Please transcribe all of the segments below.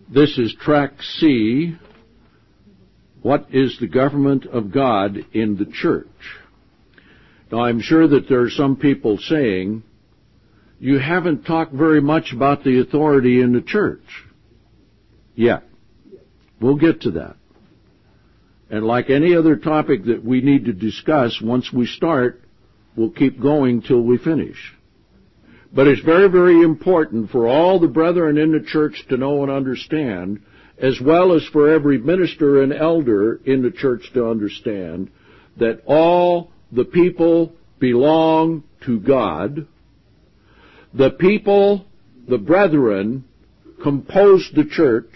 This is track C. What is the government of God in the church? Now, I'm sure that there are some people saying, you haven't talked very much about the authority in the church. Yeah, we'll get to that. And like any other topic that we need to discuss, once we start, we'll keep going till we finish. But it's very, very important for all the brethren in the church to know and understand, as well as for every minister and elder in the church to understand, that all the people belong to God. The people, the brethren, compose the church,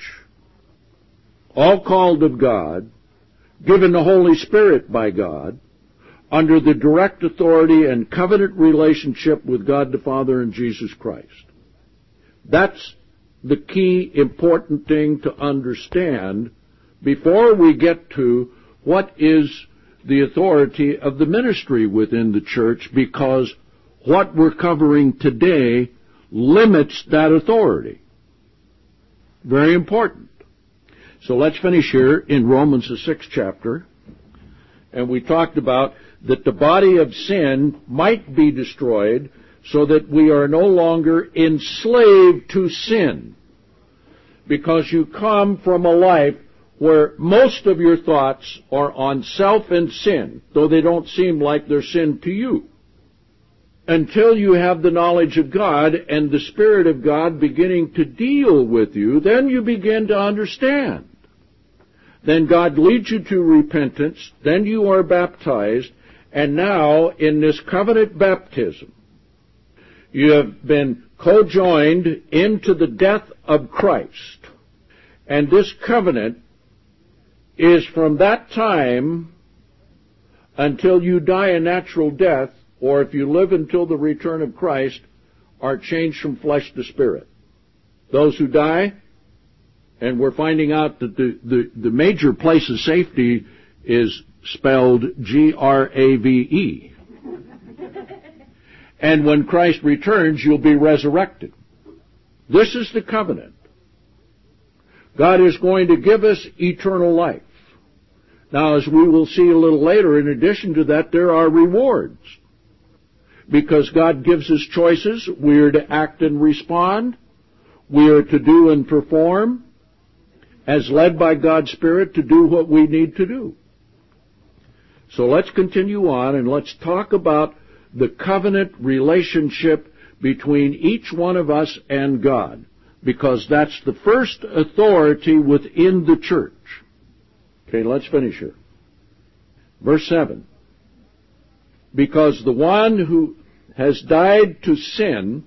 all called of God, given the Holy Spirit by God, under the direct authority and covenant relationship with God the Father and Jesus Christ. That's the key important thing to understand before we get to what is the authority of the ministry within the church, because what we're covering today limits that authority. Very important. So let's finish here in Romans, the 6th chapter. And we talked about that the body of sin might be destroyed so that we are no longer enslaved to sin. Because you come from a life where most of your thoughts are on self and sin, though they don't seem like they're sin to you. Until you have the knowledge of God and the Spirit of God beginning to deal with you, then you begin to understand. Then God leads you to repentance, then you are baptized, and now in this covenant baptism, you have been co-joined into the death of Christ. And this covenant is from that time until you die a natural death, or if you live until the return of Christ, are changed from flesh to spirit. Those who die, and we're finding out that the major place of safety is spelled Grave. And when Christ returns, you'll be resurrected. This is the covenant. God is going to give us eternal life. Now, as we will see a little later, in addition to that, there are rewards. Because God gives us choices, we are to act and respond. We are to do and perform, as led by God's Spirit, to do what we need to do. So let's continue on, and let's talk about the covenant relationship between each one of us and God, because that's the first authority within the church. Okay, let's finish here. Verse 7. Because the one who has died to sin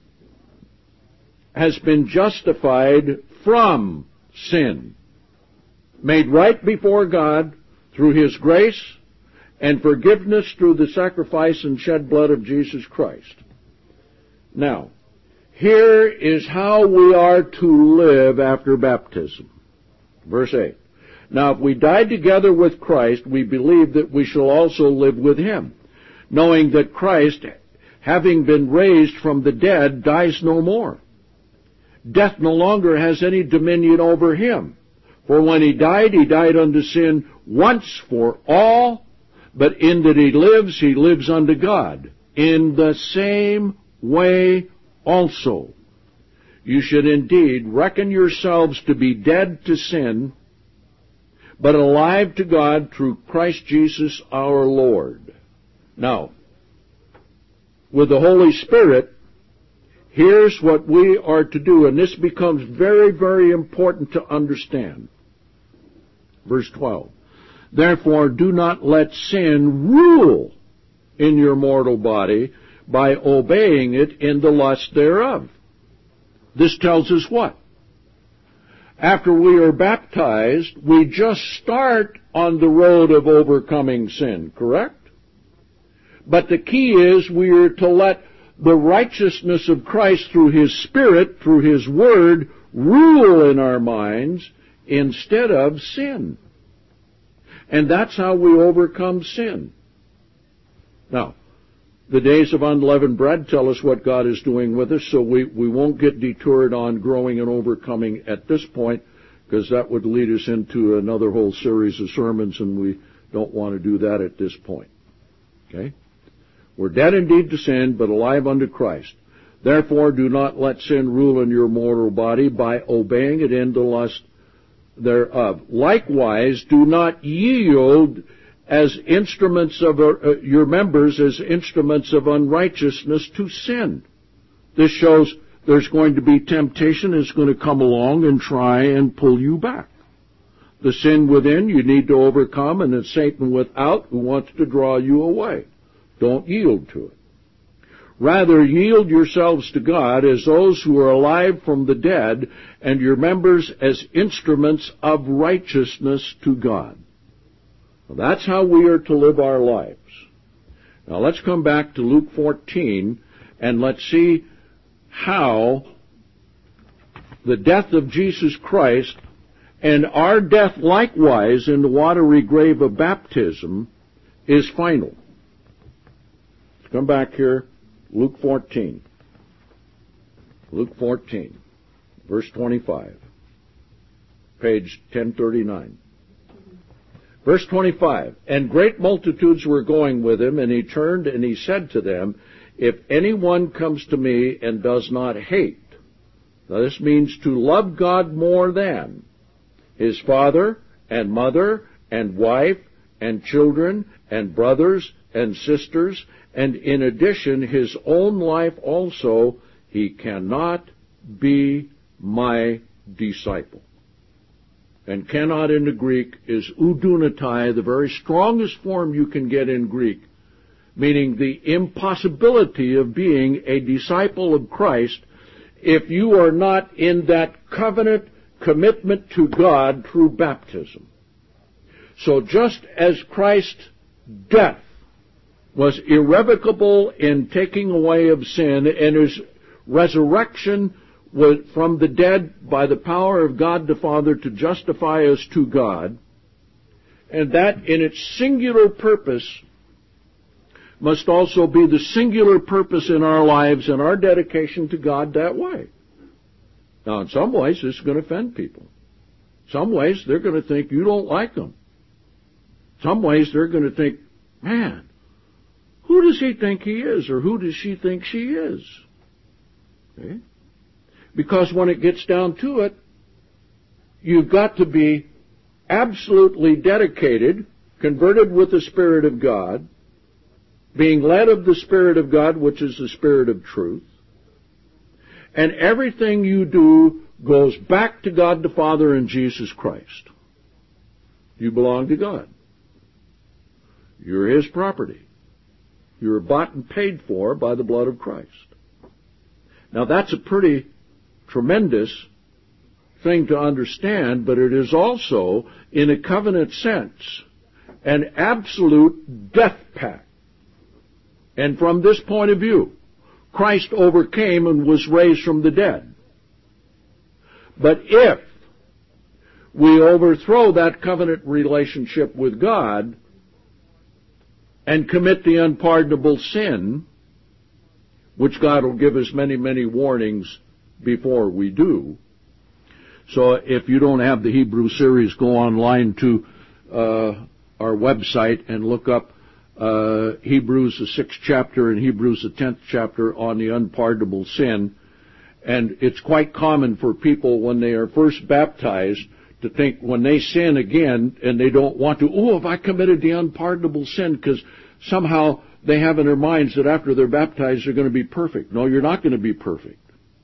has been justified from sin, made right before God through His grace and forgiveness through the sacrifice and shed blood of Jesus Christ. Now, here is how we are to live after baptism. Verse 8. Now, if we died together with Christ, we believe that we shall also live with Him, knowing that Christ, having been raised from the dead, dies no more. Death no longer has any dominion over Him. For when He died unto sin once for all, but in that He lives unto God. In the same way also, you should indeed reckon yourselves to be dead to sin, but alive to God through Christ Jesus our Lord. Now, with the Holy Spirit, here's what we are to do, and this becomes very, very important to understand. Verse 12. Therefore, do not let sin rule in your mortal body by obeying it in the lust thereof. This tells us what? After we are baptized, we just start on the road of overcoming sin, correct? But the key is we are to let the righteousness of Christ through His Spirit, through His Word, rule in our minds instead of sin. And that's how we overcome sin. Now, the days of unleavened bread tell us what God is doing with us, so we won't get detoured on growing and overcoming at this point, because that would lead us into another whole series of sermons, and we don't want to do that at this point. Okay? We're dead indeed to sin, but alive unto Christ. Therefore do not let sin rule in your mortal body by obeying it in the lust thereof. Likewise, do not yield as instruments of your members as instruments of unrighteousness to sin. This shows there's going to be temptation is going to come along and try and pull you back. The sin within you need to overcome, and it's Satan without who wants to draw you away. Don't yield to it. Rather, yield yourselves to God as those who are alive from the dead, and your members as instruments of righteousness to God. Well, that's how we are to live our lives. Now let's come back to Luke 14, and let's see how the death of Jesus Christ and our death likewise in the watery grave of baptism is final. Let's come back here. Luke 14. Luke 14, verse 25. Page 1039. Verse 25. And great multitudes were going with him, and he turned and he said to them, if anyone comes to me and does not hate, now this means to love God more than his father and mother and wife and children and brothers and sisters, and in addition his own life also, he cannot be my disciple. And cannot in the Greek is oudunatai, the very strongest form you can get in Greek, meaning the impossibility of being a disciple of Christ if you are not in that covenant commitment to God through baptism. So just as Christ's death was irrevocable in taking away of sin, and his resurrection was from the dead by the power of God the Father to justify us to God, and that in its singular purpose must also be the singular purpose in our lives and our dedication to God that way. Now, in some ways, this is going to offend people. Some ways, they're going to think you don't like them. Some ways, they're going to think, man, who does he think he is, or who does she think she is? Okay? Because when it gets down to it, you've got to be absolutely dedicated, converted with the Spirit of God, being led of the Spirit of God, which is the Spirit of truth, and everything you do goes back to God the Father and Jesus Christ. You belong to God. You're his property. You're bought and paid for by the blood of Christ. Now that's a pretty tremendous thing to understand, but it is also, in a covenant sense, an absolute death pact. And from this point of view, Christ overcame and was raised from the dead. But if we overthrow that covenant relationship with God and commit the unpardonable sin, which God will give us many, many warnings before we do. So if you don't have the Hebrew series, go online to our website and look up Hebrews the 6th chapter and Hebrews the 10th chapter on the unpardonable sin. And it's quite common for people when they are first baptized to think when they sin again and they don't want to, oh, have I committed the unpardonable sin? Because somehow they have in their minds that after they're baptized they're going to be perfect. No, you're not going to be perfect.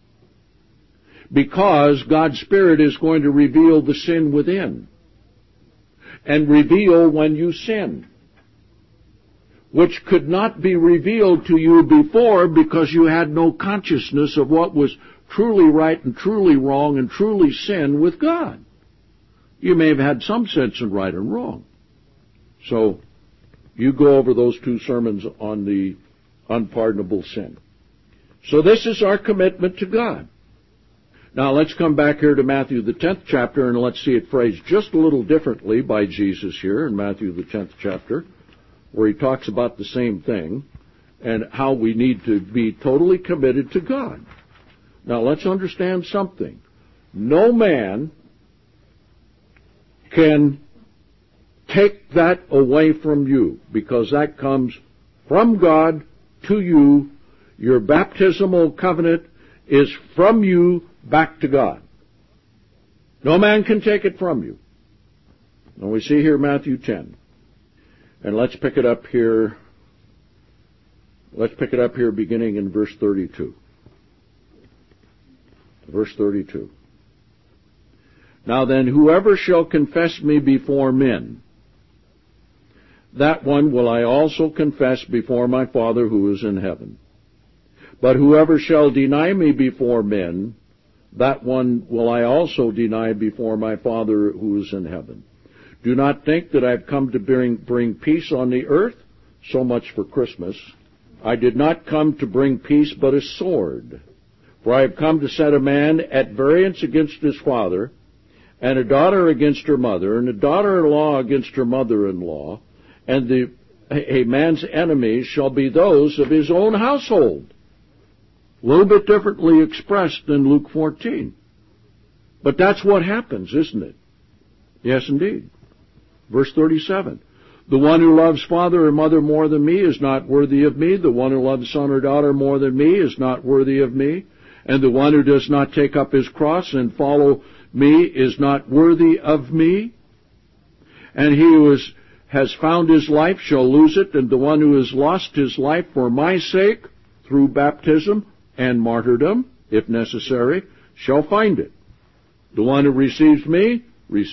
Because God's Spirit is going to reveal the sin within and reveal when you sin, which could not be revealed to you before because you had no consciousness of what was truly right and truly wrong and truly sin with God. You may have had some sense of right and wrong. So you go over those two sermons on the unpardonable sin. So this is our commitment to God. Now let's come back here to Matthew the 10th chapter and let's see it phrased just a little differently by Jesus here in Matthew the 10th chapter, where he talks about the same thing and how we need to be totally committed to God. Now let's understand something. No man can take that away from you, because that comes from God to you. Your baptismal covenant is from you back to God. No man can take it from you. And we see here Matthew 10. And let's pick it up here. Let's pick it up here beginning in verse 32. Verse 32. Now then, whoever shall confess me before men, that one will I also confess before my Father who is in heaven. But whoever shall deny me before men, that one will I also deny before my Father who is in heaven. Do not think that I have come to bring peace on the earth. So much for Christmas. I did not come to bring peace, but a sword. For I have come to set a man at variance against his father, and a daughter against her mother, and a daughter-in-law against her mother-in-law, and a man's enemies shall be those of his own household. A little bit differently expressed than Luke 14. But that's what happens, isn't it? Yes, indeed. Verse 37. The one who loves father or mother more than me is not worthy of me. The one who loves son or daughter more than me is not worthy of me. And the one who does not take up his cross and follow me is not worthy of me. And he who has found his life shall lose it, and the one who has lost his life for my sake, through baptism and martyrdom, if necessary, shall find it. The one who receives me,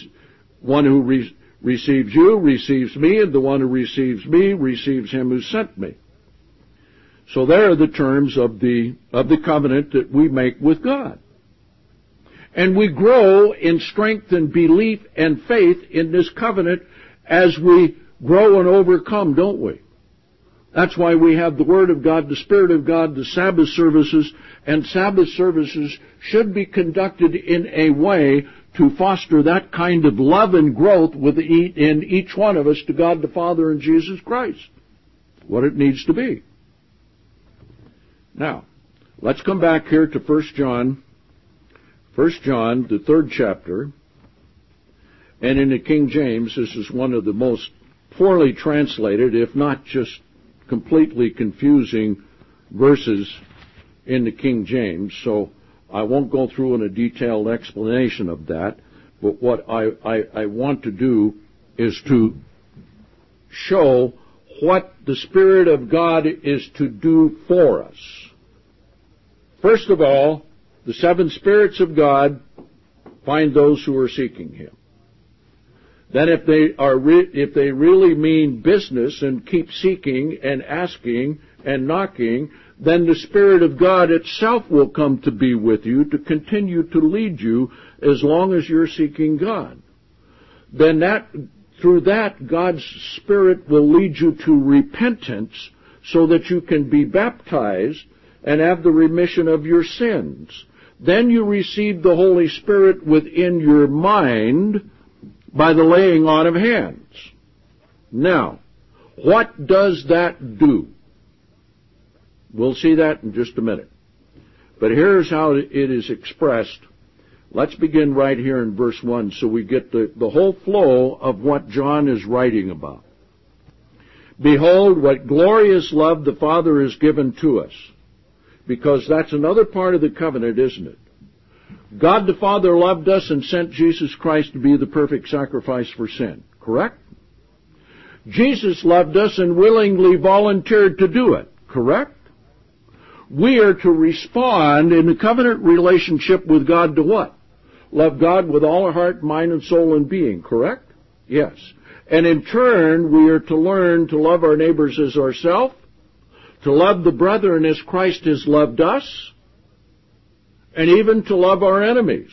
receives you, receives me, and the one who receives me receives him who sent me. So there are the terms of the covenant that we make with God. And we grow in strength and belief and faith in this covenant as we grow and overcome, don't we? That's why we have the Word of God, the Spirit of God, the Sabbath services, and Sabbath services should be conducted in a way to foster that kind of love and growth in each one of us to God the Father and Jesus Christ. What it needs to be. Now, let's come back here to 1 John. 1 John, the 3rd chapter. And in the King James, this is one of the most poorly translated, if not just completely confusing verses in the King James. So I won't go through in a detailed explanation of that. But what I want to do is to show what the Spirit of God is to do for us. First of all, the 7 spirits of God find those who are seeking Him. Then if they really mean business and keep seeking and asking and knocking, then the Spirit of God itself will come to be with you to continue to lead you as long as you're seeking God. Then through that, God's Spirit will lead you to repentance so that you can be baptized and have the remission of your sins. Then you receive the Holy Spirit within your mind by the laying on of hands. Now, what does that do? We'll see that in just a minute. But here's how it is expressed. Let's begin right here in verse 1 so we get the whole flow of what John is writing about. Behold, what glorious love the Father has given to us. Because that's another part of the covenant, isn't it? God the Father loved us and sent Jesus Christ to be the perfect sacrifice for sin. Correct? Jesus loved us and willingly volunteered to do it. Correct? We are to respond in the covenant relationship with God to what? Love God with all our heart, mind, and soul and being. Correct? Yes. And in turn, we are to learn to love our neighbors as ourselves, to love the brethren as Christ has loved us, and even to love our enemies.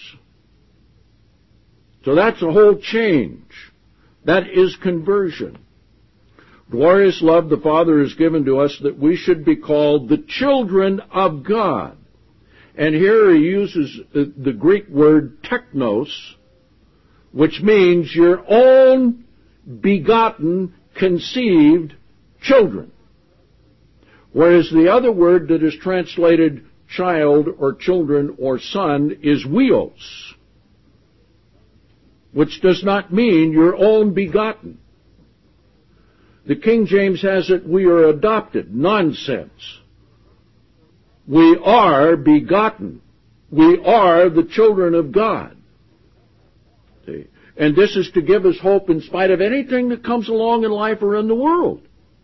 So that's a whole change. That is conversion. Glorious love the Father has given to us that we should be called the children of God. And here he uses the Greek word teknos, which means your own begotten, conceived children. Whereas the other word that is translated child or children or son is huios. which does not mean your own begotten. The King James has it, we are adopted. Nonsense. We are begotten. We are the children of God. See? And this is to give us hope in spite of anything that comes along in life or in the world.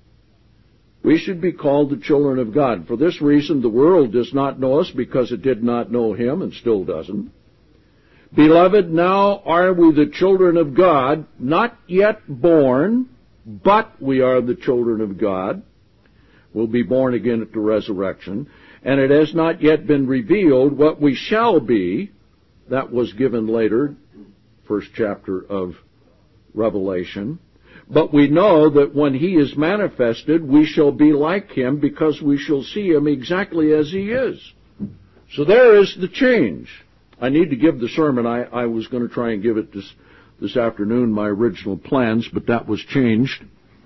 We should be called the children of God. For this reason, the world does not know us because it did not know Him and still doesn't. Beloved, now are we the children of God, not yet born, but we are the children of God. We'll be born again at the resurrection. And it has not yet been revealed what we shall be. That was given later, first chapter of Revelation. But we know that when He is manifested, we shall be like Him because we shall see Him exactly as He is. So there is the change. I need to give the sermon. I was going to try and give it this afternoon, my original plans, but that was changed.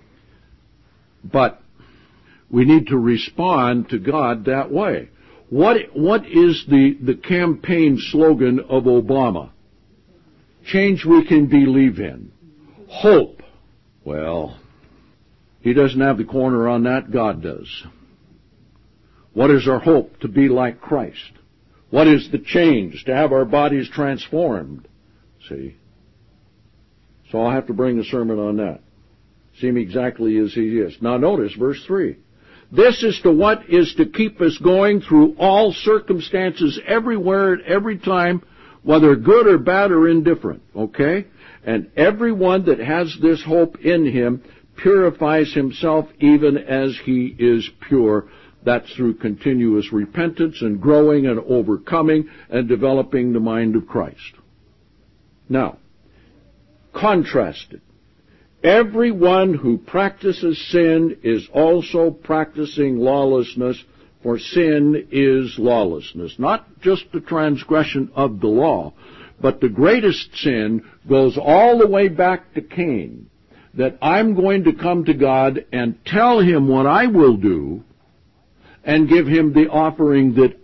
But we need to respond to God that way. What is the campaign slogan of Obama? Change we can believe in. Hope. Well, he doesn't have the corner on that, God does. What is our hope? To be like Christ. What is the change? To have our bodies transformed. See? So I'll have to bring a sermon on that. See Him exactly as He is. Now notice verse 3. This is to what is to keep us going through all circumstances, everywhere, at every time, whether good or bad or indifferent. Okay? And everyone that has this hope in Him purifies himself even as He is pure. That's through continuous repentance and growing and overcoming and developing the mind of Christ. Now, contrasted. Everyone who practices sin is also practicing lawlessness, for sin is lawlessness. Not just the transgression of the law, but the greatest sin goes all the way back to Cain, that I'm going to come to God and tell Him what I will do and give Him the offering that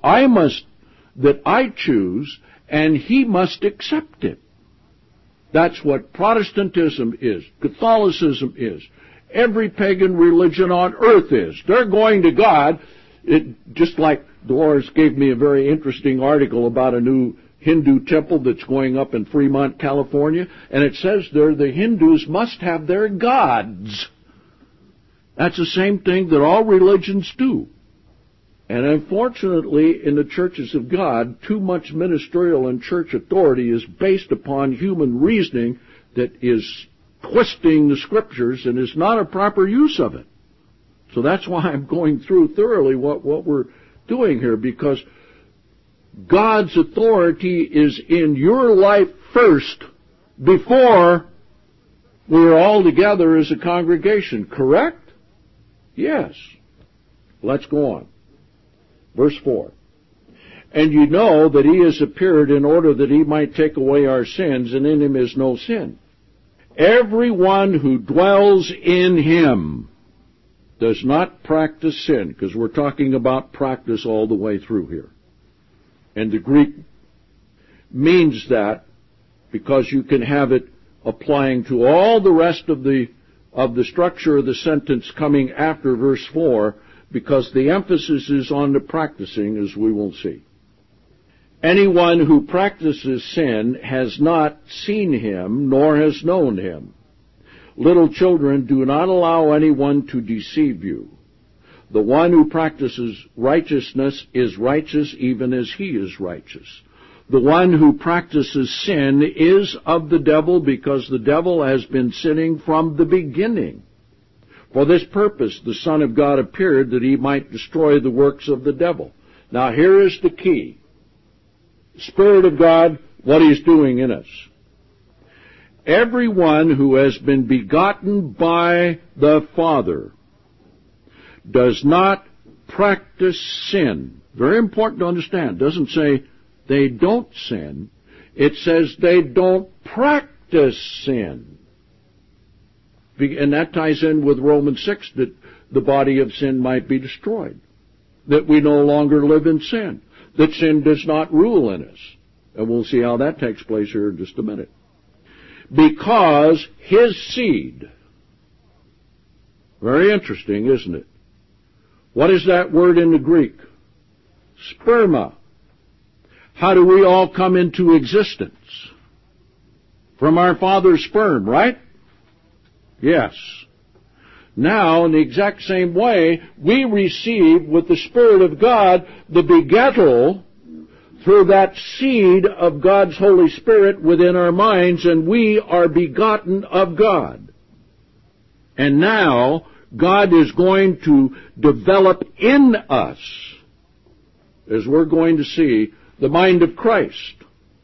I choose, and He must accept it. That's what Protestantism is, Catholicism is, every pagan religion on earth is. They're going to God, just like Dolores gave me a very interesting article about a new Hindu temple that's going up in Fremont, California, and it says there the Hindus must have their gods. That's the same thing that all religions do. And unfortunately, in the churches of God, too much ministerial and church authority is based upon human reasoning that is twisting the Scriptures and is not a proper use of it. So that's why I'm going through thoroughly what we're doing here, because God's authority is in your life first before we're all together as a congregation, correct? Yes. Let's go on. Verse 4. And you know that He has appeared in order that He might take away our sins, and in Him is no sin. Everyone who dwells in Him does not practice sin, because we're talking about practice all the way through here. And the Greek means that because you can have it applying to all the rest of the structure of the sentence coming after verse 4, because the emphasis is on the practicing, as we will see. Anyone who practices sin has not seen Him, nor has known Him. Little children, do not allow anyone to deceive you. The one who practices righteousness is righteous even as He is righteous. The one who practices sin is of the devil, because the devil has been sinning from the beginning. For this purpose the Son of God appeared, that He might destroy the works of the devil. Now here is the key. Spirit of God, what He's doing in us. Everyone who has been begotten by the Father does not practice sin. Very important to understand. It doesn't say they don't sin. It says they don't practice sin. And that ties in with Romans 6, that the body of sin might be destroyed, that we no longer live in sin, that sin does not rule in us. And we'll see how that takes place here in just a minute. because his seed. Very interesting, isn't it? What is that word in the Greek? Sperma. How do we all come into existence? From our father's sperm, right? Yes. Now, in the exact same way, we receive with the Spirit of God the begettal through that seed of God's Holy Spirit within our minds, and we are begotten of God. And now, God is going to develop in us, as we're going to see, the mind of Christ,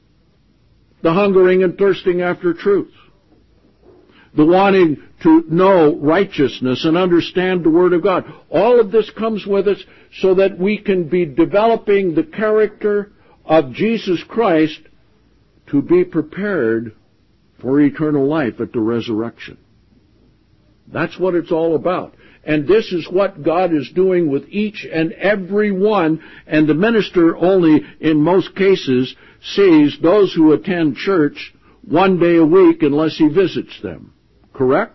the hungering and thirsting after truth, the wanting to know righteousness and understand the Word of God. All of this comes with us so that we can be developing the character of Jesus Christ to be prepared for eternal life at the resurrection. That's what it's all about. And this is what God is doing with each and every one, and the minister only, in most cases, sees those who attend church one day a week unless he visits them. Correct?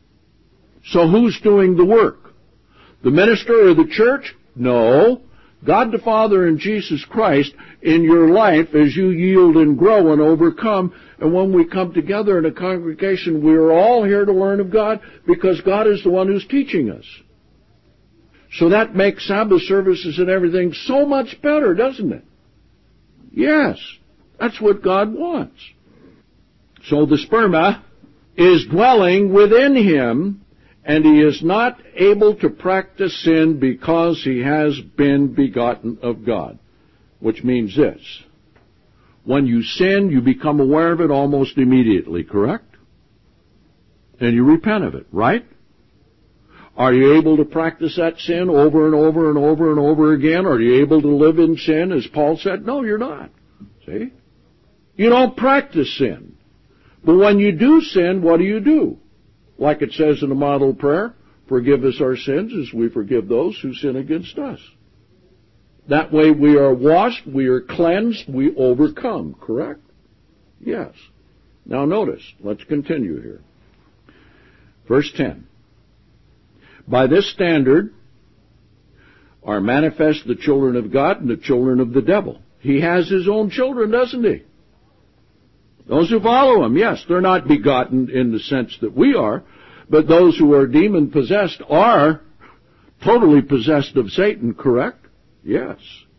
So who's doing the work? The minister or the church? No. God the Father and Jesus Christ in your life as you yield and grow and overcome. And when we come together in a congregation, we are all here to learn of God because God is the one who's teaching us. So that makes Sabbath services and everything so much better, doesn't it? Yes. That's what God wants. So the sperma is dwelling within him, and he is not able to practice sin because he has been begotten of God. Which means this: when you sin, you become aware of it almost immediately, correct? And you repent of it, right? Are you able to practice that sin over and over and over and over again? Are you able to live in sin, as Paul said? No, you're not. See? You don't practice sin. But when you do sin, what do? Like it says in the model prayer, forgive us our sins as we forgive those who sin against us. That way we are washed, we are cleansed, we overcome, correct? Yes. Now notice, let's continue here. Verse 10. By this standard are manifest the children of God and the children of the devil. He has his own children, doesn't he? Those who follow him, yes, they're not begotten in the sense that we are, but those who are demon-possessed are totally possessed of Satan, correct? Yes.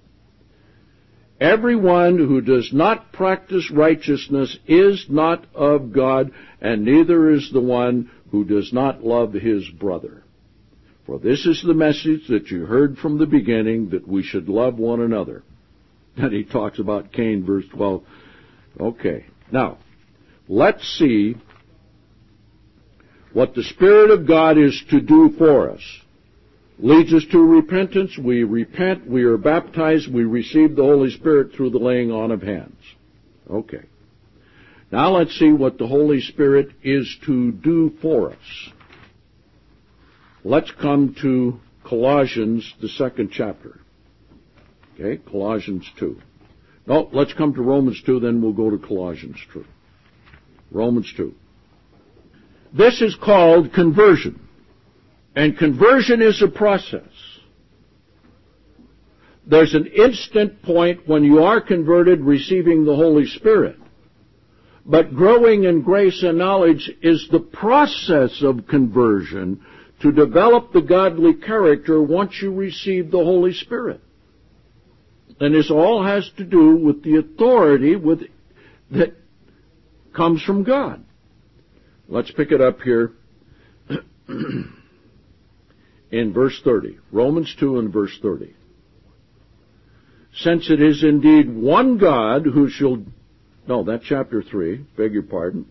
Everyone who does not practice righteousness is not of God, and neither is the one who does not love his brother. For this is the message that you heard from the beginning, that we should love one another. And he talks about Cain, verse 12. Okay. Now, let's see what the Spirit of God is to do for us. Leads us to repentance. We repent, we are baptized, we receive the Holy Spirit through the laying on of hands. Okay. Now let's see what the Holy Spirit is to do for us. Let's come to Colossians, the 2nd chapter. Okay, Colossians 2. No, let's come to Romans 2, then we'll go to Colossians 2. Romans 2. This is called conversion. And conversion is a process. There's an instant point when you are converted, receiving the Holy Spirit. But growing in grace and knowledge is the process of conversion to develop the godly character once you receive the Holy Spirit. And this all has to do with the authority that comes from God. Let's pick it up here in verse 30. Romans 2 and verse 30. Since it is indeed one God who shall... No, that's chapter 3. Beg your pardon.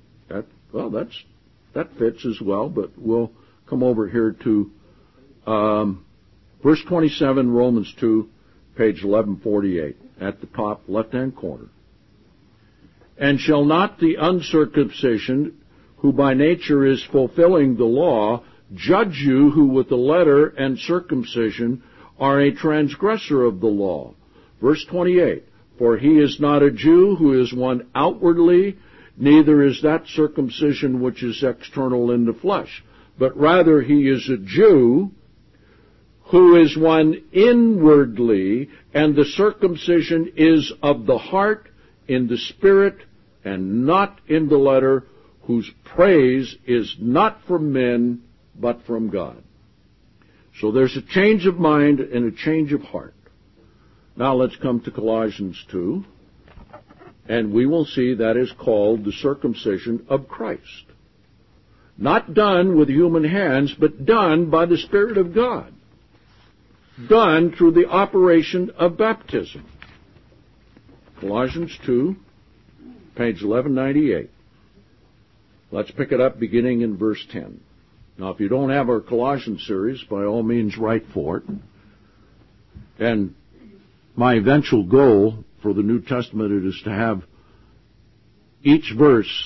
That fits as well, but we'll come over here to verse 27, Romans 2, page 1148, at the top left-hand corner. And shall not the uncircumcision, who by nature is fulfilling the law, judge you who with the letter and circumcision are a transgressor of the law? Verse 28, for he is not a Jew who is one outwardly, neither is that circumcision which is external in the flesh, but rather he is a Jew who is one inwardly, and the circumcision is of the heart, in the spirit, and not in the letter, whose praise is not from men, but from God. So there's a change of mind and a change of heart. Now let's come to Colossians 2, and we will see that is called the circumcision of Christ. Not done with human hands, but done by the Spirit of God. Done through the operation of baptism. Colossians 2, page 1198. Let's pick it up beginning in verse 10. Now, if you don't have our Colossians series, by all means write for it. And my eventual goal for the New Testament is to have each verse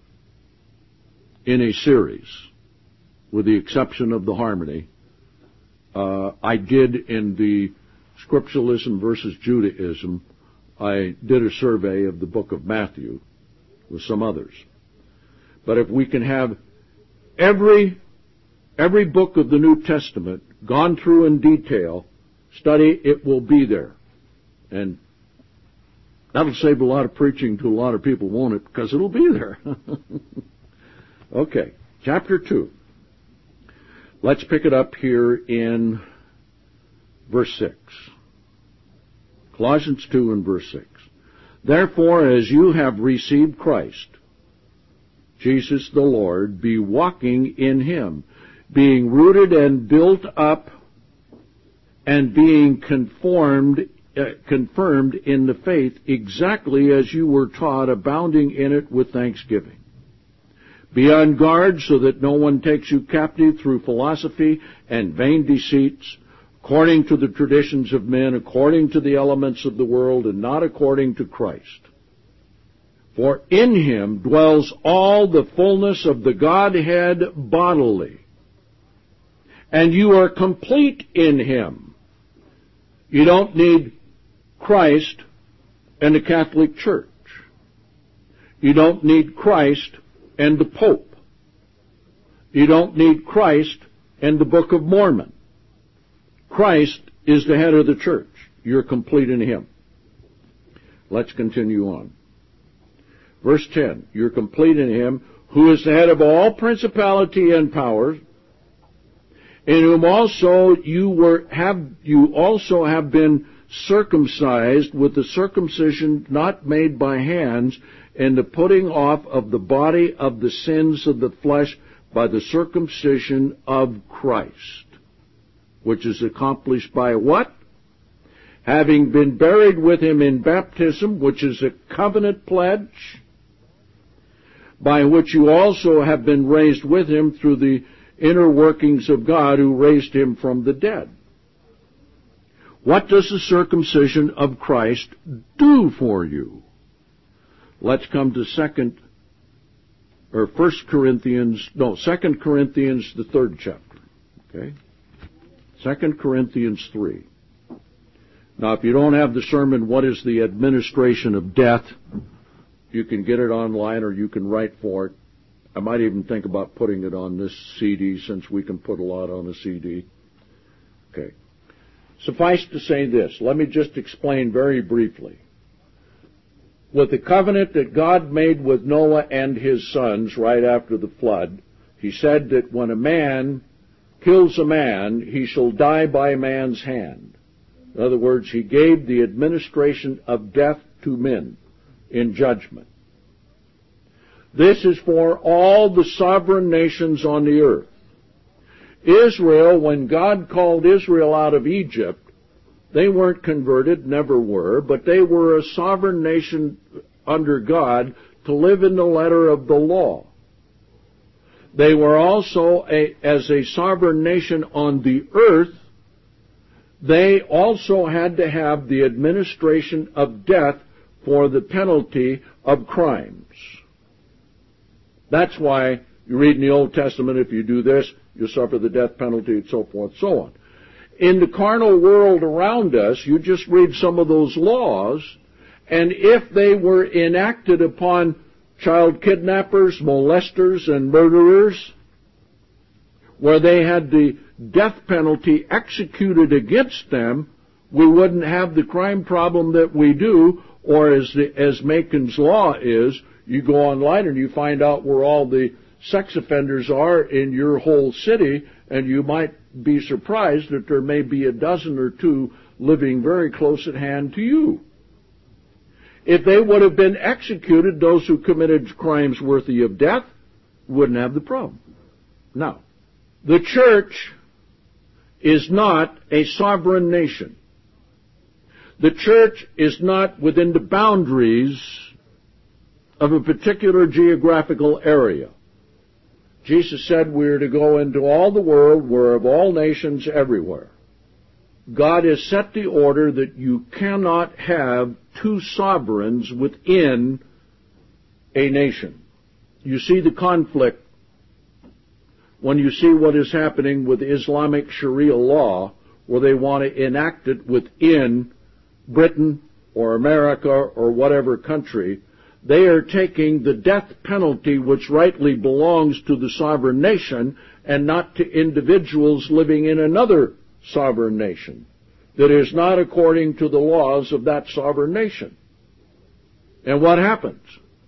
in a series, with the exception of the harmony. I did in the Scripturalism versus Judaism, I did a survey of the book of Matthew with some others. But if we can have every book of the New Testament gone through in detail, study, it will be there. And that'll save a lot of preaching to a lot of people, won't it? Because it'll be there. Okay, chapter 2. Let's pick it up here in verse 6. Colossians 2 and verse 6. Therefore, as you have received Christ, Jesus the Lord, be walking in him, being rooted and built up, and being confirmed in the faith, exactly as you were taught, abounding in it with thanksgiving. Be on guard so that no one takes you captive through philosophy and vain deceits, according to the traditions of men, according to the elements of the world, and not according to Christ. For in him dwells all the fullness of the Godhead bodily, and you are complete in him. You don't need Christ and the Catholic Church. You don't need Christ and the Pope. You don't need Christ and the Book of Mormon. Christ is the head of the church. You're complete in him. Let's continue on. Verse 10, you're complete in him, who is the head of all principality and power, in whom also you also have been circumcised with the circumcision not made by hands, and the putting off of the body of the sins of the flesh by the circumcision of Christ, which is accomplished by what? Having been buried with him in baptism, which is a covenant pledge, by which you also have been raised with him through the inner workings of God, who raised him from the dead. What does the circumcision of Christ do for you? Let's come to 2 Corinthians, the 3rd chapter. Okay? 2 Corinthians 3. Now, if you don't have the sermon, What is the Administration of Death? You can get it online or you can write for it. I might even think about putting it on this CD, since we can put a lot on a CD. Okay. Suffice to say this. Let me just explain very briefly. With the covenant that God made with Noah and his sons right after the flood, he said that when a man kills a man, he shall die by man's hand. In other words, he gave the administration of death to men in judgment. This is for all the sovereign nations on the earth. Israel, when God called Israel out of Egypt, they weren't converted, never were, but they were a sovereign nation under God to live in the letter of the law. They were also, as a sovereign nation on the earth, they also had to have the administration of death for the penalty of crimes. That's why you read in the Old Testament, if you do this, you suffer the death penalty, and so forth, so on. In the carnal world around us, you just read some of those laws, and if they were enacted upon child kidnappers, molesters, and murderers, where they had the death penalty executed against them, we wouldn't have the crime problem that we do, or as Macon's Law is, you go online and you find out where all the sex offenders are in your whole city, and you might be surprised that there may be a dozen or two living very close at hand to you. If they would have been executed, those who committed crimes worthy of death wouldn't have the problem. Now, the church is not a sovereign nation. The church is not within the boundaries of a particular geographical area. Jesus said we are to go into all the world, we're of all nations everywhere. God has set the order that you cannot have two sovereigns within a nation. You see the conflict when you see what is happening with Islamic Sharia law, where they want to enact it within Britain or America or whatever country. They are taking the death penalty, which rightly belongs to the sovereign nation, and not to individuals living in another sovereign nation that is not according to the laws of that sovereign nation. And what happens?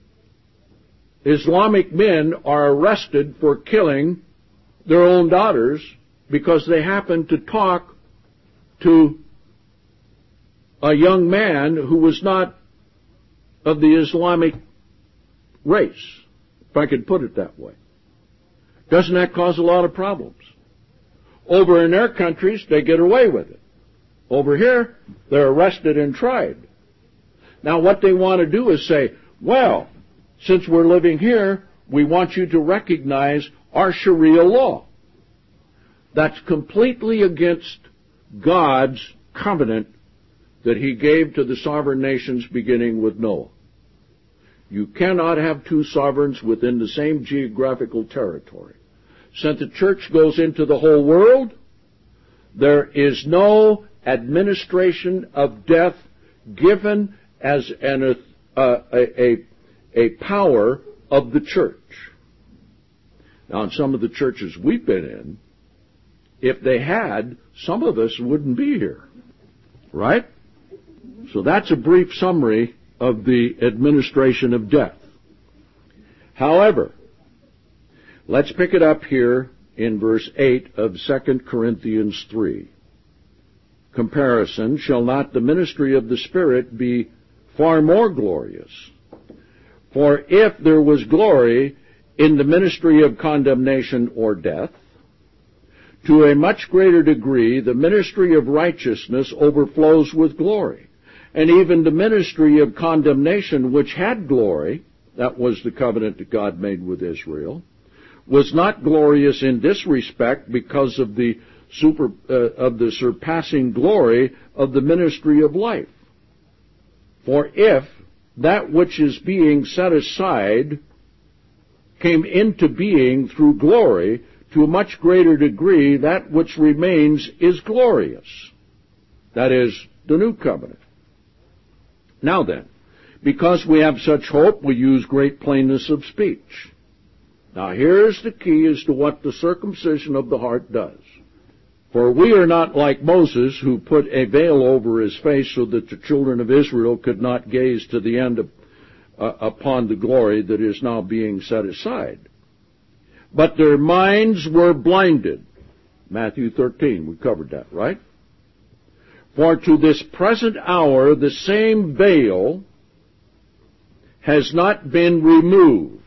Islamic men are arrested for killing their own daughters because they happen to talk to a young man who was not of the Islamic race, if I could put it that way. Doesn't that cause a lot of problems? Over in their countries, they get away with it. Over here, they're arrested and tried. Now, what they want to do is say, well, since we're living here, we want you to recognize our Sharia law. That's completely against God's covenant that He gave to the sovereign nations beginning with Noah. You cannot have two sovereigns within the same geographical territory. Since the church goes into the whole world, there is no administration of death given as a power of the church. Now, in some of the churches we've been in, if they had, some of us wouldn't be here. Right? So that's a brief summary of the administration of death. However, let's pick it up here in verse 8 of 2 Corinthians 3. Comparison, shall not the ministry of the Spirit be far more glorious? For if there was glory in the ministry of condemnation or death, to a much greater degree the ministry of righteousness overflows with glory. And even the ministry of condemnation, which had glory, that was the covenant that God made with Israel, was not glorious in this respect because of the surpassing glory of the ministry of life. For if that which is being set aside came into being through glory, to a much greater degree that which remains is glorious. That is, the new covenant. Now then, because we have such hope, we use great plainness of speech. Now here's the key as to what the circumcision of the heart does. For we are not like Moses, who put a veil over his face so that the children of Israel could not gaze to the end upon the glory that is now being set aside. But their minds were blinded. Matthew 13, we covered that, right? For to this present hour the same veil has not been removed,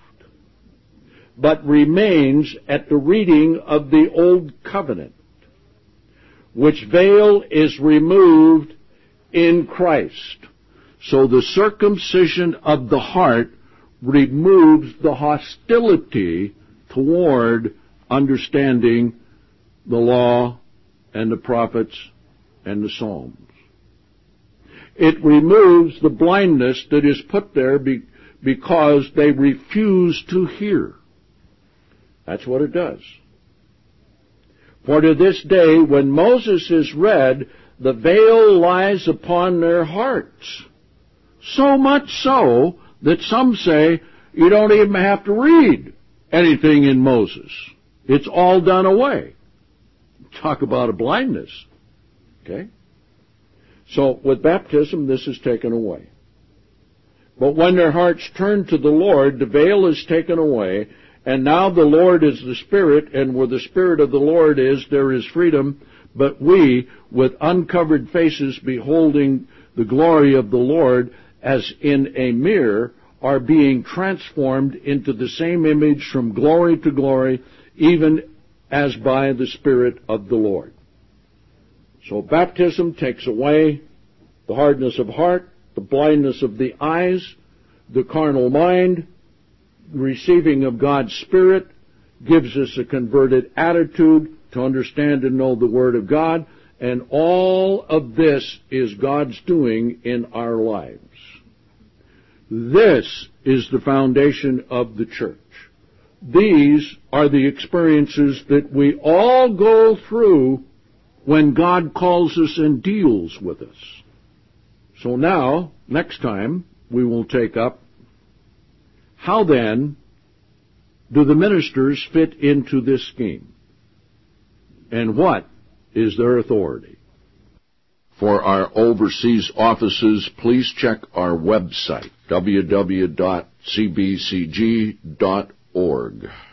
but remains at the reading of the old covenant, which veil is removed in Christ. So the circumcision of the heart removes the hostility toward understanding the law and the prophets and the Psalms. It removes the blindness that is put there because they refuse to hear. That's what it does. For to this day, when Moses is read, the veil lies upon their hearts. So much so that some say, you don't even have to read anything in Moses. It's all done away. Talk about a blindness. Okay? So with baptism, this is taken away. But when their hearts turn to the Lord, the veil is taken away, and now the Lord is the Spirit, and where the Spirit of the Lord is, there is freedom. But we, with uncovered faces, beholding the glory of the Lord as in a mirror, are being transformed into the same image from glory to glory, even as by the Spirit of the Lord. So baptism takes away the hardness of heart, the blindness of the eyes, the carnal mind. Receiving of God's Spirit gives us a converted attitude to understand and know the Word of God, and all of this is God's doing in our lives. This is the foundation of the church. These are the experiences that we all go through when God calls us and deals with us. So now, next time, we will take up, how then do the ministers fit into this scheme? And what is their authority? For our overseas offices, please check our website, www.cbcg.org.